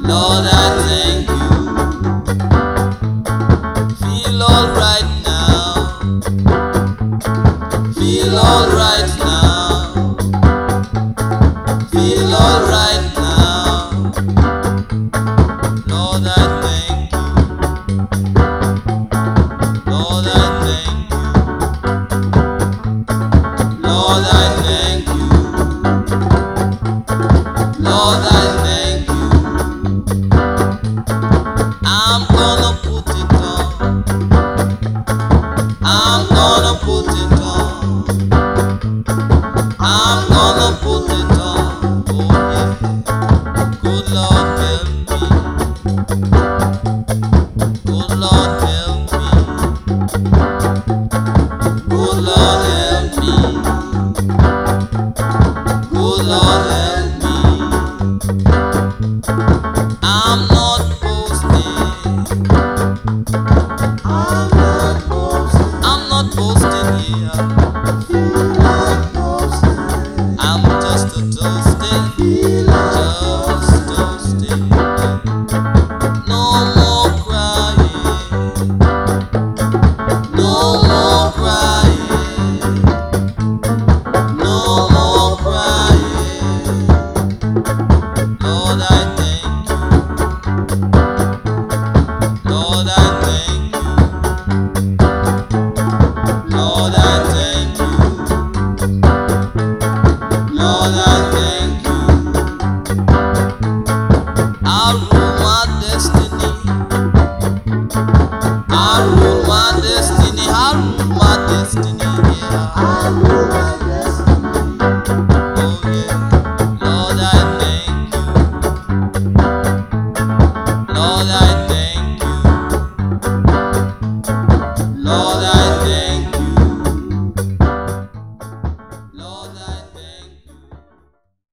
Lord, I thank you. Feel alright now. Feel alright now. Feel alright now. Lord, I thank you. Lord, I thank you. Lord, I thank you. Lord, I thank you. I'm gonna put it on. I'm gonna put it on. I'm gonna put it on. Oh yeah. Good Lord help me. Good Lord help me. Good Lord help me. Good Lord help me. I'm not boasting. I'm not boasting here. I'm just a toasting. Just toasting. No more crying. No more crying. No more crying. Lord, I thank you. Lord, I thank you. Lord, I thank you. Lord, I thank you. I rule my destiny. I rule my destiny. I rule my destiny. Yeah. Oh yeah. Lord, I thank you. Lord, I